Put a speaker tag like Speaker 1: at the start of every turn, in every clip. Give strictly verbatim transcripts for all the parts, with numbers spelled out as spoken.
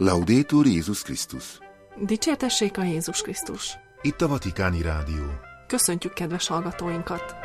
Speaker 1: Laudetur Jézus Krisztus.
Speaker 2: Dicsértessék a Jézus Krisztus.
Speaker 1: Itt a Vatikáni Rádió.
Speaker 2: Köszöntjük kedves hallgatóinkat!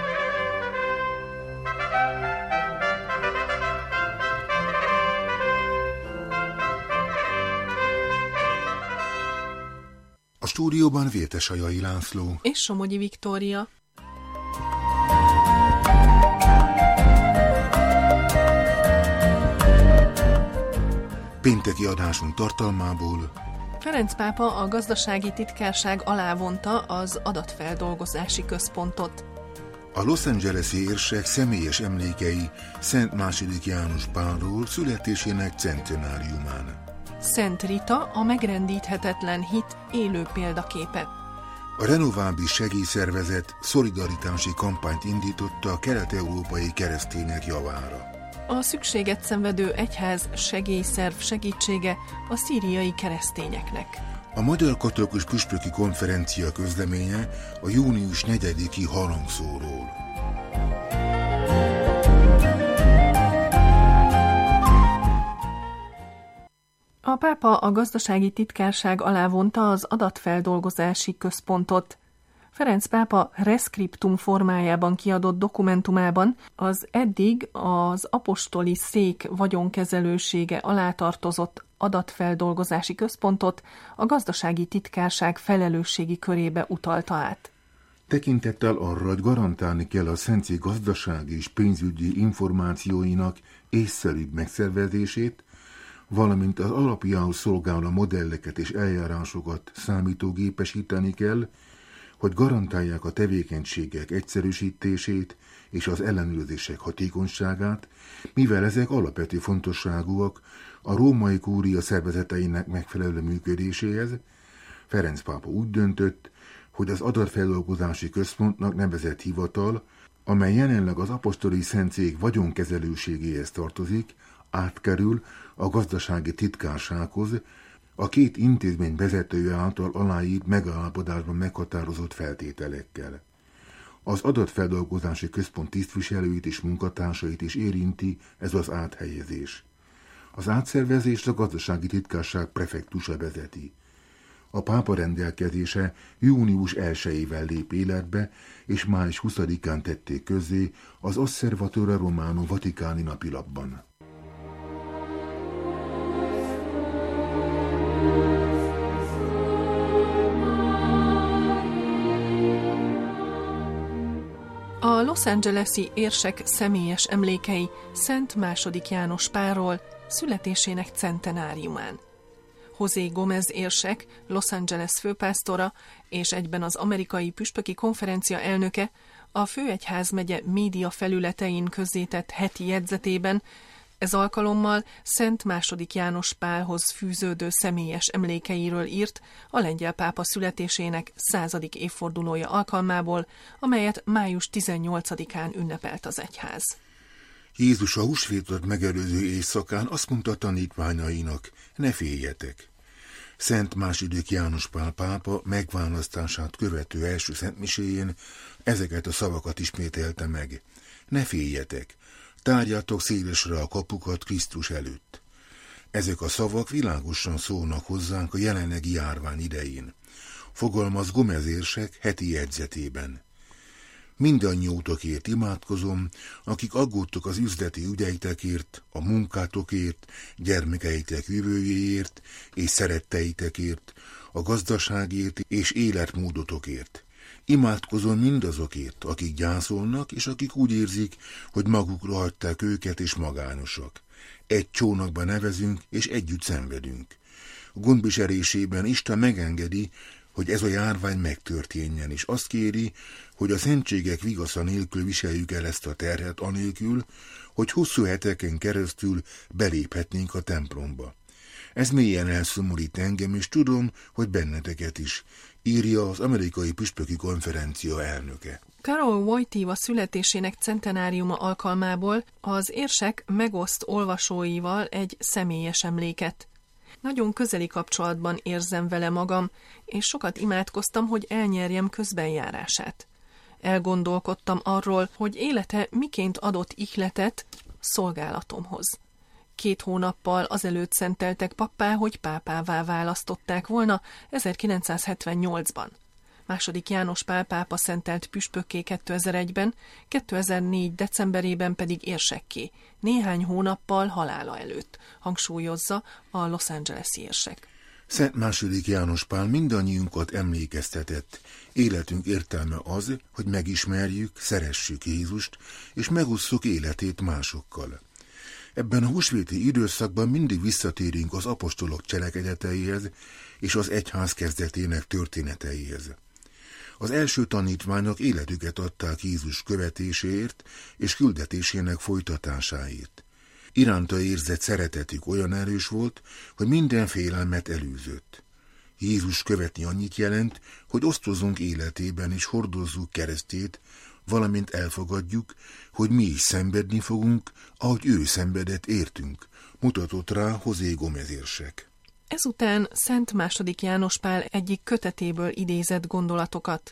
Speaker 1: A stúdióban Vértesajai László
Speaker 2: és Somogyi Viktória.
Speaker 1: Pénteki adásunk tartalmából:
Speaker 2: Ferenc pápa a gazdasági titkárság alá vonta az adatfeldolgozási központot.
Speaker 1: A Los Angeles-i érsek személyes emlékei Szent második János Pálról születésének centenáriumán.
Speaker 2: Szent Rita, a megrendíthetetlen hit élő példaképe.
Speaker 1: A Renovábis segélyszervezet szolidaritási kampányt indította a kelet-európai keresztények javára.
Speaker 2: A szükséget szenvedő egyház segélyszerv segítsége a szíriai keresztényeknek.
Speaker 1: A Magyar Katolikus Püspöki Konferencia közleménye a június negyediki halomszóról.
Speaker 2: A pápa a gazdasági titkárság alá vonta az adatfeldolgozási központot. Ferenc pápa reszkriptum formájában kiadott dokumentumában az eddig az apostoli szék vagyonkezelősége alá tartozott adatfeldolgozási központot a gazdasági titkárság felelősségi körébe utalta át.
Speaker 1: Tekintettel arra, hogy garantálni kell a szentszék gazdasági és pénzügyi információinak észszerűbb megszervezését, valamint az alapjául szolgáló modelleket és eljárásokat számítógépesíteni kell, hogy garantálják a tevékenységek egyszerűsítését és az ellenőrzések hatékonyságát, mivel ezek alapvető fontosságúak a római kúria szervezeteinek megfelelő működéséhez. Ferenc pápa úgy döntött, hogy az adatfeldolgozási központnak nevezett hivatal, amely jelenleg az apostoli szentszék vagyonkezelőségéhez tartozik, átkerül a gazdasági titkársághoz, a két intézmény vezetője által aláírt megállapodásban meghatározott feltételekkel. Az adatfeldolgozási központ tisztviselőit és munkatársait is érinti ez az áthelyezés. Az átszervezést a gazdasági titkárság prefektusa vezeti. A pápa rendelkezése június elsejével lép életbe, és május huszadikán tették közzé az Osservatore Romano vatikáni napilapban.
Speaker 2: A Los Angeles-i érsek személyes emlékei Szent második János Pálról születésének centenáriumán. José Gómez érsek, Los Angeles főpásztora és egyben az amerikai püspöki konferencia elnöke a főegyházmegye média felületein közzétett heti jegyzetében ez alkalommal Szent második János Pálhoz fűződő személyes emlékeiről írt a lengyel pápa születésének századik évfordulója alkalmából, amelyet május tizennyolcadikán ünnepelt az egyház.
Speaker 1: Jézus a húsvétot megelőző éjszakán azt mondta tanítványainak: ne féljetek! Szent második János Pál pápa megválasztását követő első szentmiséjén ezeket a szavakat ismételte meg: ne féljetek! Tárjátok szélesre a kapukat Krisztus előtt. Ezek a szavak világosan szólnak hozzánk a jelenlegi járvány idején, fogalmaz Gómez érsek heti jegyzetében. Mindannyiótokért imádkozom, akik aggódtok az üzleti ügyeitekért, a munkátokért, gyermekeitek jövőjéért és szeretteitekért, a gazdaságért és életmódotokért. Imádkozom mindazokért, akik gyászolnak, és akik úgy érzik, hogy magukra hagyták őket és magányosak. Egy csónakba nevezünk, és együtt szenvedünk. A gondviselésében Isten megengedi, hogy ez a járvány megtörténjen, és azt kéri, hogy a szentségek vigasza nélkül viseljük el ezt a terhet anélkül, hogy hosszú heteken keresztül beléphetnénk a templomba. Ez mélyen elszomorít engem, és tudom, hogy benneteket is, írja az amerikai püspöki konferencia elnöke.
Speaker 2: Karol Wojtyła születésének centenáriuma alkalmából az érsek megoszt olvasóival egy személyes emléket. Nagyon közeli kapcsolatban érzem vele magam, és sokat imádkoztam, hogy elnyerjem közbenjárását. Elgondolkodtam arról, hogy élete miként adott ihletet szolgálatomhoz. Két hónappal azelőtt szenteltek pappá, hogy pápává választották volna ezerkilencszázhetvennyolcban. Második János Pál pápa szentelt püspökké kétezer-egyben, kétezer-négy decemberében pedig érsekké, néhány hónappal halála előtt, hangsúlyozza a Los Angeles-i érsek.
Speaker 1: Szent második János Pál mindannyiunkat emlékeztetett. Életünk értelme az, hogy megismerjük, szeressük Jézust, és megosszuk életét másokkal. Ebben a húsvéti időszakban mindig visszatérünk az apostolok cselekedeteihez és az egyház kezdetének történeteihez. Az első tanítványok életüket adták Jézus követéséért és küldetésének folytatásáért. Iránta érzett szeretetük olyan erős volt, hogy minden félelmet elűzött. Jézus követni annyit jelent, hogy osztozunk életében és hordozzuk keresztjét, valamint elfogadjuk, hogy mi is szenvedni fogunk, ahogy ő szenvedett értünk, mutatott rá José Gómez érsek.
Speaker 2: Ezután Szent második János Pál egyik kötetéből idézett gondolatokat.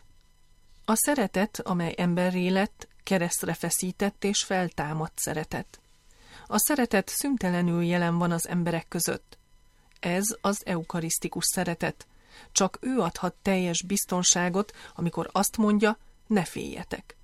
Speaker 2: A szeretet, amely emberré lett, keresztre feszített és feltámadt szeretet. A szeretet szüntelenül jelen van az emberek között. Ez az eukarisztikus szeretet. Csak ő adhat teljes biztonságot, amikor azt mondja, ne féljetek.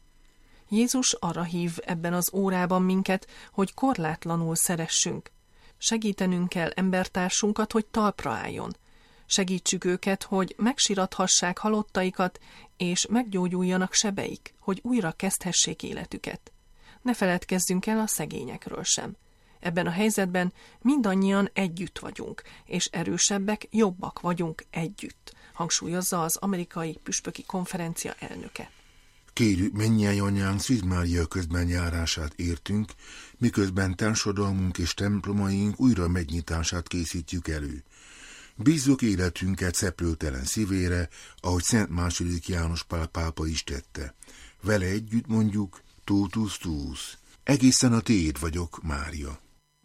Speaker 2: Jézus arra hív ebben az órában minket, hogy korlátlanul szeressünk. Segítenünk kell embertársunkat, hogy talpra álljon. Segítsük őket, hogy megsirathassák halottaikat, és meggyógyuljanak sebeik, hogy újra kezdhessék életüket. Ne feledkezzünk el a szegényekről sem. Ebben a helyzetben mindannyian együtt vagyunk, és erősebbek, jobbak vagyunk együtt, hangsúlyozza az amerikai püspöki konferencia elnöke.
Speaker 1: Kérjük mennyei anyánk Szűz Mária közben járását értünk, miközben társadalmunk és templomaink újra megnyitását készítjük elő. Bízzuk életünket szeplőtelen szívére, ahogy Szent második János Pál pápa is tette. Vele együtt mondjuk, Totus tuus. Egészen a tiéd vagyok, Mária.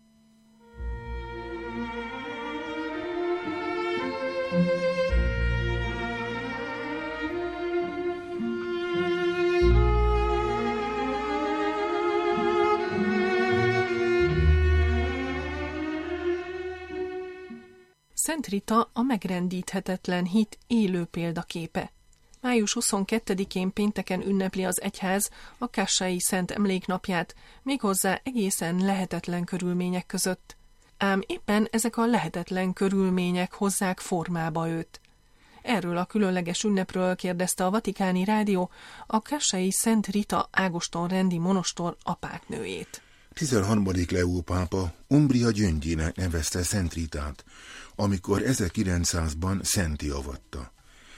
Speaker 2: Szent Rita a megrendíthetetlen hit élő példaképe. május huszonkettedikén pénteken ünnepli az egyház a kassai Szent Emléknapját, méghozzá egészen lehetetlen körülmények között. Ám éppen ezek a lehetetlen körülmények hozzák formába őt. Erről a különleges ünnepről kérdezte a Vatikáni Rádió a kassai Szent Rita Ágoston rendi monostor apáknőjét.
Speaker 1: tizenharmadik Leó pápa Umbria gyöngyének nevezte Szent Ritát, amikor ezerkilencszázban szenté avatta.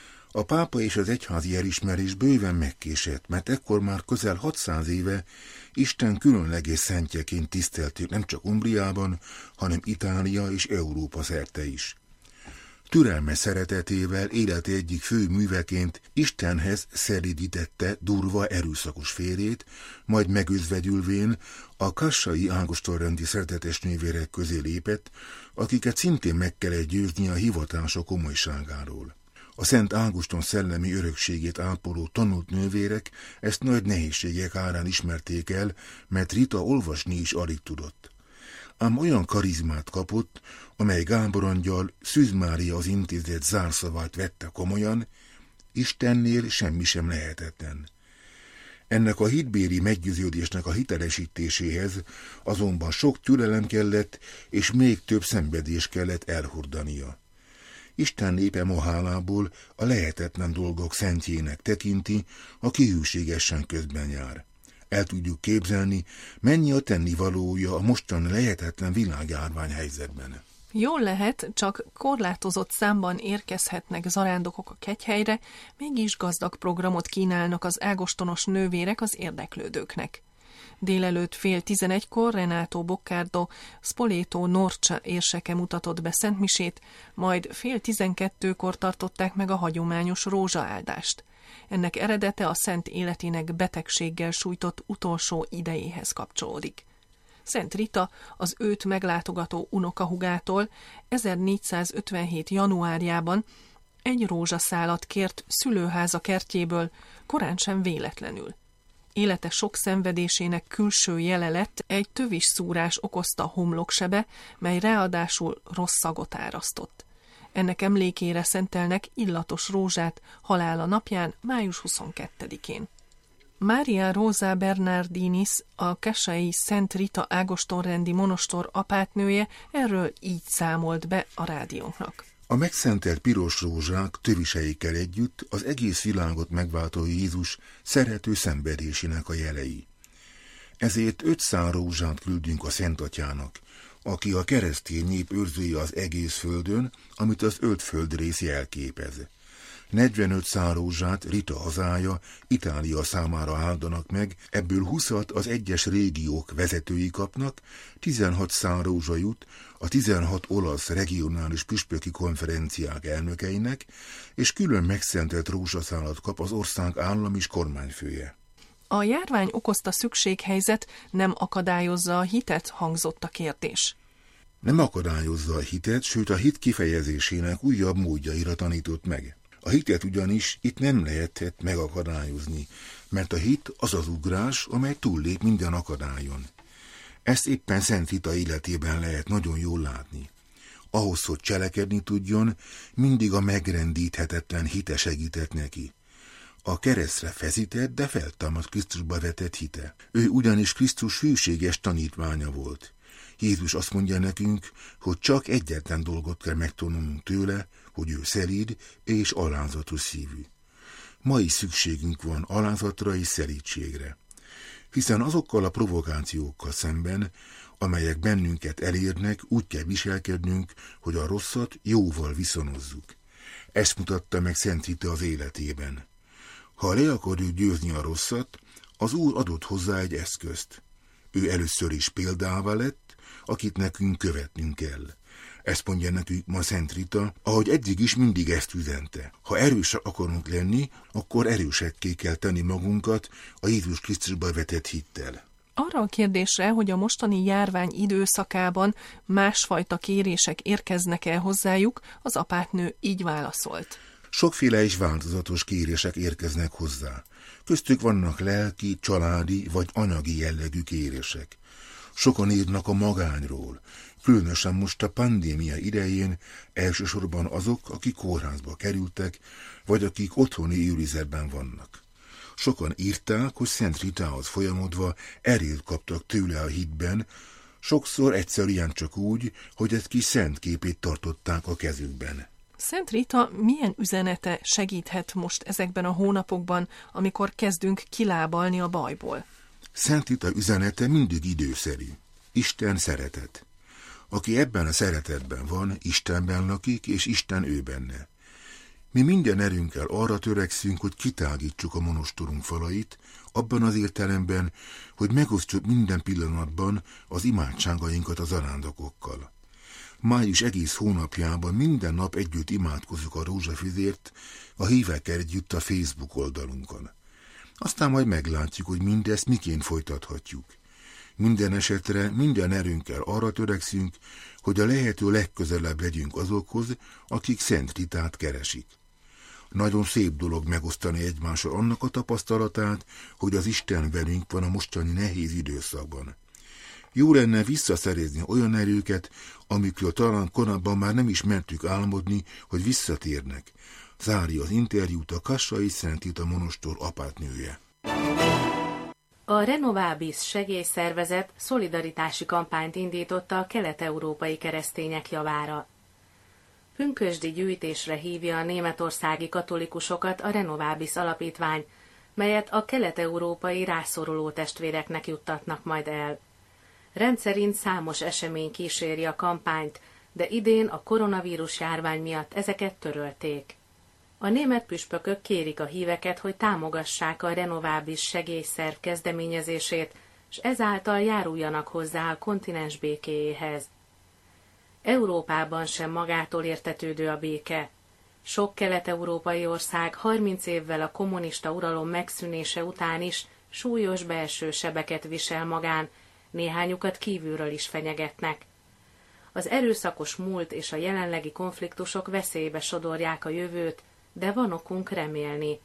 Speaker 1: A pápa és az egyházi elismerés bőven megkésett, mert ekkor már közel hatszáz éve Isten különleges szentjeként tisztelték nem csak Umbriában, hanem Itália és Európa szerte is. Türelmes szeretetével élete egyik fő műveként Istenhez szelídítette durva erőszakos férjét, majd megözvegyülvén a kassai Ágoston-rendi szeretetes nővérek közé lépett, akiket szintén meg kellett győzni a hivatása komolyságáról. A Szent Ágoston szellemi örökségét ápoló tanult nővérek ezt nagy nehézségek árán ismerték el, mert Rita olvasni is alig tudott. Ám olyan karizmát kapott, amely Gábor angyal Szűz Mária az intézet zárszavát vette komolyan, Istennél semmi sem lehetetlen. Ennek a hitbéli meggyőződésnek a hitelesítéséhez azonban sok türelem kellett, és még több szenvedés kellett elhordania. Isten népe ma hálából a lehetetlen dolgok szentjének tekinti, aki hűségesen közben jár. El tudjuk képzelni, mennyi a tennivalója a mostani lehetetlen világjárvány helyzetben.
Speaker 2: Jól lehet, csak korlátozott számban érkezhetnek zarándokok a kegyhelyre, mégis gazdag programot kínálnak az ágostonos nővérek az érdeklődőknek. Délelőtt fél tizenegykor Renato Boccardo Spoleto Norcia érseke mutatott be szentmisét, majd fél tizenkettőkor tartották meg a hagyományos rózsaáldást. Ennek eredete a szent életének betegséggel sújtott utolsó idejéhez kapcsolódik. Szent Rita az őt meglátogató unokahugától ezernégyszázötvenhét januárjában egy rózsaszálat kért szülőháza kertjéből, korán sem véletlenül. Élete sok szenvedésének külső jele lett egy tövis szúrás okozta homloksebe, mely ráadásul rossz szagot árasztott. Ennek emlékére szentelnek illatos rózsát halála napján, május huszonkettedikén. Mária Rosa Bernardinis, a kesei Szent Rita ágostonrendi monostor apátnője erről így számolt be a rádiónknak.
Speaker 1: A megszentelt piros rózsák töviseikkel együtt az egész világot megváltó Jézus szerető szenvedésének a jelei. Ezért ötszáz rózsát küldünk a Szent Atyának, aki a keresztény nép őrzője az egész földön, amit az öt földrész jelképez. negyvenöt szál rózsát Rita hazája, Itália számára áldanak meg, ebből huszat az egyes régiók vezetői kapnak, tizenhat szál rózsa jut a tizenhat olasz regionális püspöki konferenciák elnökeinek, és külön megszentelt rózsaszálat kap az ország állam és kormányfője.
Speaker 2: A járvány okozta szükséghelyzet nem akadályozza a hitet, hangzott a kérdés.
Speaker 1: Nem akadályozza a hitet, sőt a hit kifejezésének újabb módjaira tanított meg. A hitet ugyanis itt nem lehetett megakadályozni, mert a hit az az ugrás, amely túllép minden akadályon. Ezt éppen Szent Rita életében lehet nagyon jól látni. Ahhoz, hogy cselekedni tudjon, mindig a megrendíthetetlen hite segített neki. A keresztre feszített, de feltámadt Krisztusba vetett hite. Ő ugyanis Krisztus hűséges tanítványa volt. Jézus azt mondja nekünk, hogy csak egyetlen dolgot kell megtanulnunk tőle, hogy ő szelíd és alázatos szívű. Ma is szükségünk van alázatra és szelídségre. Hiszen azokkal a provokációkkal szemben, amelyek bennünket elérnek, úgy kell viselkednünk, hogy a rosszat jóval viszonozzuk. Ezt mutatta meg Szent Rita az életében. Ha le akarjuk győzni a rosszat, az Úr adott hozzá egy eszközt. Ő először is példává lett, akit nekünk követnünk kell. Ezt mondja nekünk ma Szent Rita, ahogy eddig is mindig ezt üzente. Ha erősek akarunk lenni, akkor erősekké kell tenni magunkat a Jézus Krisztusba vetett hittel.
Speaker 2: Arra a kérdésre, hogy a mostani járvány időszakában másfajta kérések érkeznek-e hozzájuk, az apátnő így válaszolt.
Speaker 1: Sokféle és változatos kérések érkeznek hozzá. Köztük vannak lelki, családi vagy anyagi jellegű kérések. Sokan írnak a magányról, különösen most a pandémia idején elsősorban azok, akik kórházba kerültek, vagy akik otthoni őrizetben vannak. Sokan írták, hogy Szent Ritához folyamodva erőt kaptak tőle a hitben, sokszor egyszerűen csak úgy, hogy egy kis szent képét tartották a kezükben.
Speaker 2: Szent Rita milyen üzenete segíthet most ezekben a hónapokban, amikor kezdünk kilábalni a bajból?
Speaker 1: Szent Rita üzenete mindig időszerű. Isten szeretet. Aki ebben a szeretetben van, Istenben lakik, és Isten ő benne. Mi minden erőnkkel arra törekszünk, hogy kitágítsuk a monostorunk falait, abban az értelemben, hogy megosztjuk minden pillanatban az imádságainkat az arándokokkal. Május egész hónapjában minden nap együtt imádkozzuk a rózsafüzért, a hívekkel együtt a Facebook oldalunkon. Aztán majd meglátjuk, hogy mindezt miként folytathatjuk. Minden esetre minden erőnkkel arra törekszünk, hogy a lehető legközelebb legyünk azokhoz, akik Szent Ritát keresik. Nagyon szép dolog megosztani egymással annak a tapasztalatát, hogy az Isten velünk van a mostani nehéz időszakban. Jó lenne visszaszerezni olyan erőket, amikről talán korábban már nem is mertük álmodni, hogy visszatérnek. Zárja az interjút a Kassai Szent Rita monostor apátnője.
Speaker 3: A Renovabis segélyszervezet szolidaritási kampányt indította a kelet-európai keresztények javára. Pünkösdi gyűjtésre hívja a németországi katolikusokat a Renovabis alapítvány, melyet a kelet-európai rászoruló testvéreknek juttatnak majd el. Rendszerint számos esemény kíséri a kampányt, de idén a koronavírus járvány miatt ezeket törölték. A német püspökök kérik a híveket, hogy támogassák a Renovabis segélyszerv kezdeményezését, és ezáltal járuljanak hozzá a kontinens békéjéhez. Európában sem magától értetődő a béke. Sok kelet-európai ország harminc évvel a kommunista uralom megszűnése után is súlyos belső sebeket visel magán, néhányukat kívülről is fenyegetnek. Az erőszakos múlt és a jelenlegi konfliktusok veszélybe sodorják a jövőt, de van okunk remélni.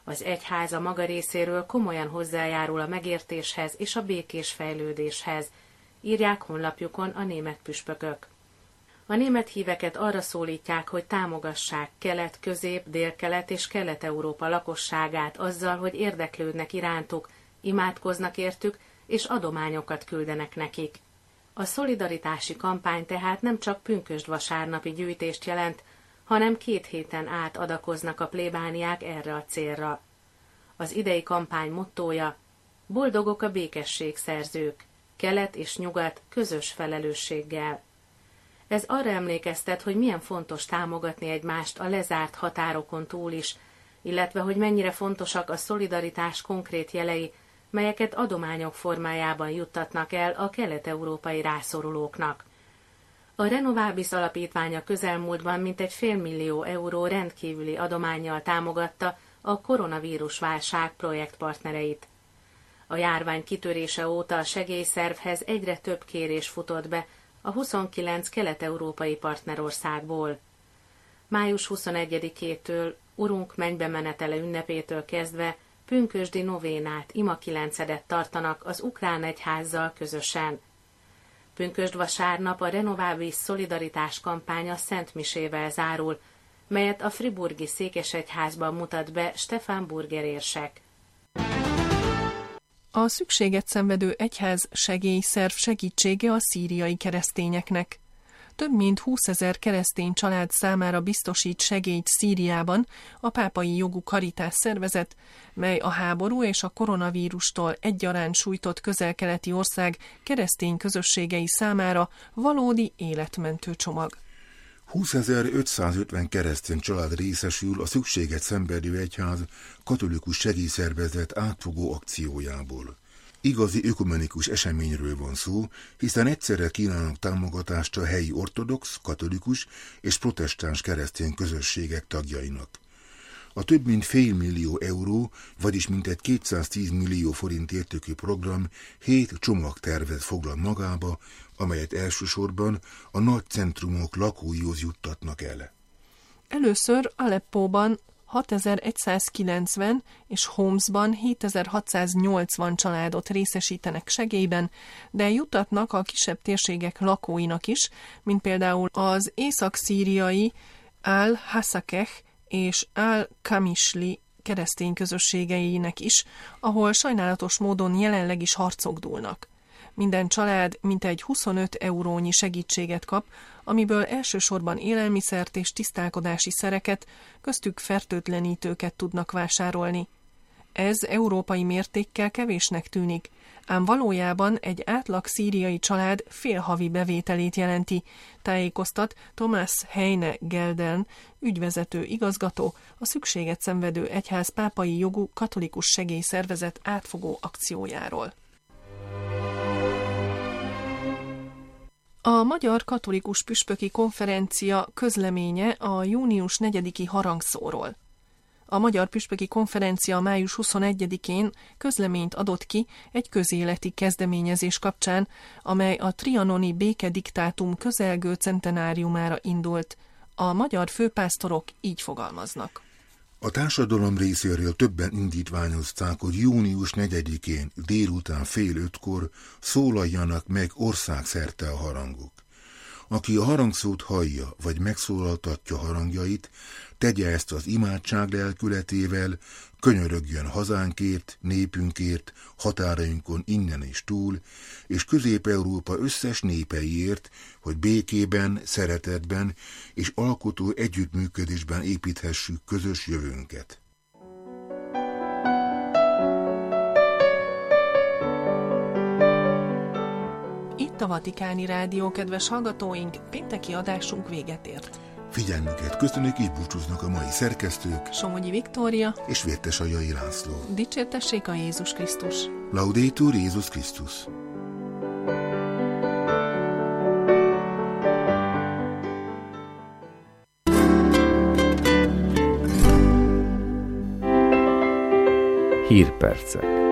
Speaker 3: Az egyház a maga részéről komolyan hozzájárul a megértéshez és a békés fejlődéshez, írják honlapjukon a német püspökök. A német híveket arra szólítják, hogy támogassák Kelet, Közép, Délkelet és Kelet-Európa lakosságát azzal, hogy érdeklődnek irántuk, imádkoznak értük és adományokat küldenek nekik. A szolidaritási kampány tehát nem csak pünkösdvasárnapi gyűjtést jelent, hanem két héten át adakoznak a plébániák erre a célra. Az idei kampány mottója: boldogok a békességszerzők, kelet és nyugat közös felelősséggel. Ez arra emlékeztet, hogy milyen fontos támogatni egymást a lezárt határokon túl is, illetve hogy mennyire fontosak a szolidaritás konkrét jelei, melyeket adományok formájában juttatnak el a kelet-európai rászorulóknak. A Renovabis alapítványa közelmúltban mintegy félmillió euró rendkívüli adománnyal támogatta a koronavírus válság projektpartnereit. A járvány kitörése óta a segélyszervhez egyre több kérés futott be a huszonkilenc kelet-európai partnerországból. május huszonegyedikétől, Urunk mennybe menetele ünnepétől kezdve pünkösdi novénát, imakilencedet tartanak az ukrán egyházzal közösen. Pünkösdvasárnap a Renovabis szolidaritás kampánya szentmisével zárul, melyet a friburgi székesegyházban mutat be Stefan Burger érsek.
Speaker 2: A szükséget szenvedő egyház segélyszerv segítsége a szíriai keresztényeknek. Több mint húszezer keresztény család számára biztosít segélyt Szíriában a pápai jogú Caritas szervezet, mely a háború és a koronavírustól egyaránt sújtott közel-keleti ország keresztény közösségei számára valódi életmentő csomag.
Speaker 1: húszezer-ötszázötven keresztény család részesül a szükséget szenvedő egyház katolikus segélyszervezet átfogó akciójából. Igazi ökumenikus eseményről van szó, hiszen egyszerre kínálnak támogatást a helyi ortodox, katolikus és protestáns keresztény közösségek tagjainak. A több mint fél millió euró, vagyis mintegy kétszáztíz millió forint értékű program hét csomagtervet foglal magába, amelyet elsősorban a nagy centrumok lakóihoz juttatnak el.
Speaker 2: Először Aleppóban hatezer-százkilencven és Homsban hétezer-hatszáznyolcvan családot részesítenek segélyben, de juttatnak a kisebb térségek lakóinak is, mint például az észak-szíriai Al-Hasakeh és Al-Kamisli keresztény közösségeinek is, ahol sajnálatos módon jelenleg is harcok dúlnak. Minden család mintegy huszonöt eurónyi segítséget kap, amiből elsősorban élelmiszert és tisztálkodási szereket, köztük fertőtlenítőket tudnak vásárolni. Ez európai mértékkel kevésnek tűnik, ám valójában egy átlag szíriai család félhavi bevételét jelenti, tájékoztat Thomas Heine Gelden, ügyvezető igazgató, a szükséget szenvedő egyház pápai jogú katolikus segélyszervezet átfogó akciójáról. A Magyar Katolikus Püspöki Konferencia közleménye a június negyediki harangszóról. A Magyar Püspöki Konferencia május huszonegyedikén közleményt adott ki egy közéleti kezdeményezés kapcsán, amely a trianoni békediktátum közelgő centenáriumára indult. A magyar főpásztorok így fogalmaznak.
Speaker 1: A társadalom részéről többen indítványozták, hogy június negyedikén délután fél ötkor szólaljanak meg országszerte a harangok. Aki a harangszót hallja, vagy megszólaltatja harangjait, tegye ezt az imádság lelkületével, könyörögjön hazánkért, népünkért, határainkon innen és túl, és Közép-Európa összes népeiért, hogy békében, szeretetben és alkotó együttműködésben építhessük közös jövőnket.
Speaker 2: Itt a Vatikáni Rádió, kedves hallgatóink, pénteki adásunk véget ért.
Speaker 1: Figyelmüket köszönjük, így búcsúznak a mai szerkesztők,
Speaker 2: Somogyi Viktória
Speaker 1: és Vértesajai László.
Speaker 2: Dicsértessék a Jézus Krisztus!
Speaker 1: Laudetur Jézus Krisztus!
Speaker 4: Hírpercek.